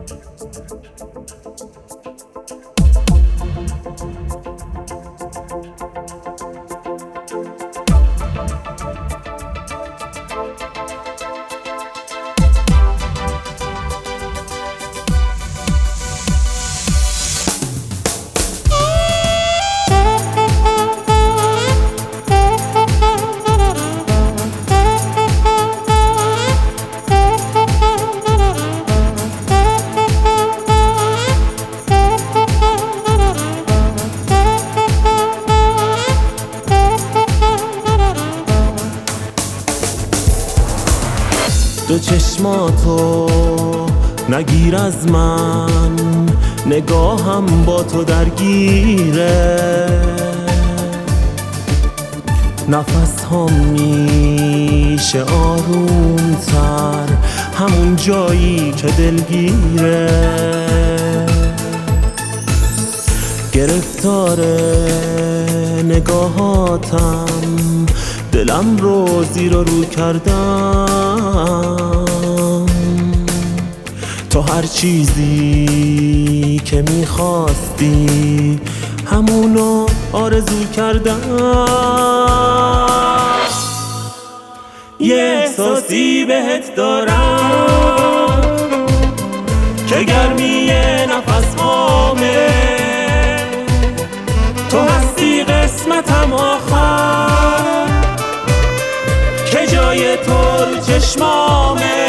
دو چشماتو نگیر از من، نگاهم با تو درگیره، نفس هم میشه آروم تر همون جایی که دلگیره، گرفتار نگاهاتم دلم رو زیر و رو کردم، تو هر چیزی که میخواستی همونو آرزو کردم. یه احساسی بهت دارم که گرمی نفس هامه، تو هستی قسمتم آخر که جای تو رو چشمامه،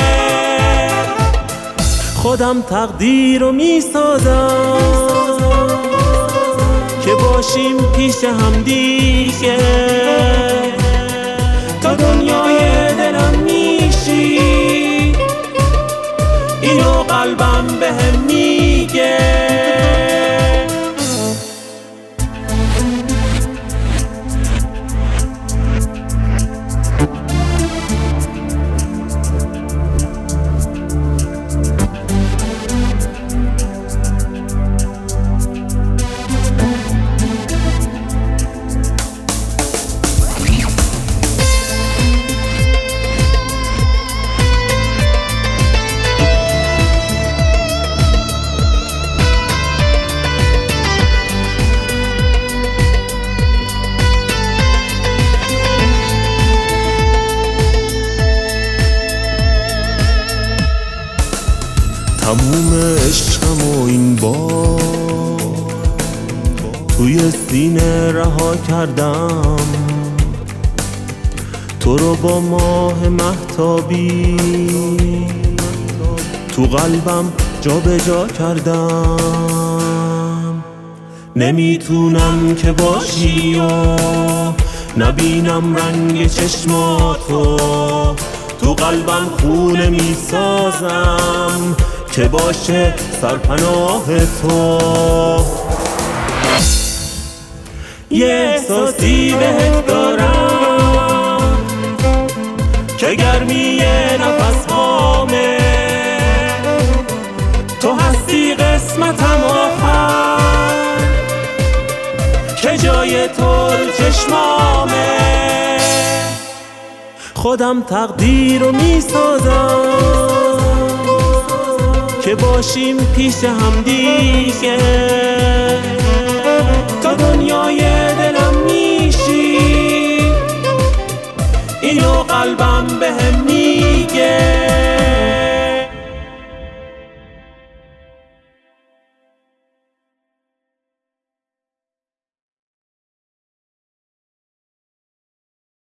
خودم تقدیر رو میسازم که باشیم پیش هم دیگه، تا دنیای دلم میشی اینو قلبم بهم میگه. تموم عشقم و این بار توی سینه رها کردم، تو رو با ماه مهتابی تو قلبم جا به جا کردم، نمیتونم که باشی و نبینم رنگ چشماتو، تو قلبم خونه میسازم که باشه سرپناه تو. یه احساسی بهت دارم که گرمی نفس هامه، تو هستی قسمتم آخر که جای تو رو چشمامه، خودم تقدیر رو میسازم که باشیم پیش هم دیگه، تا دنیای دلم میشی اینو قلبم بهم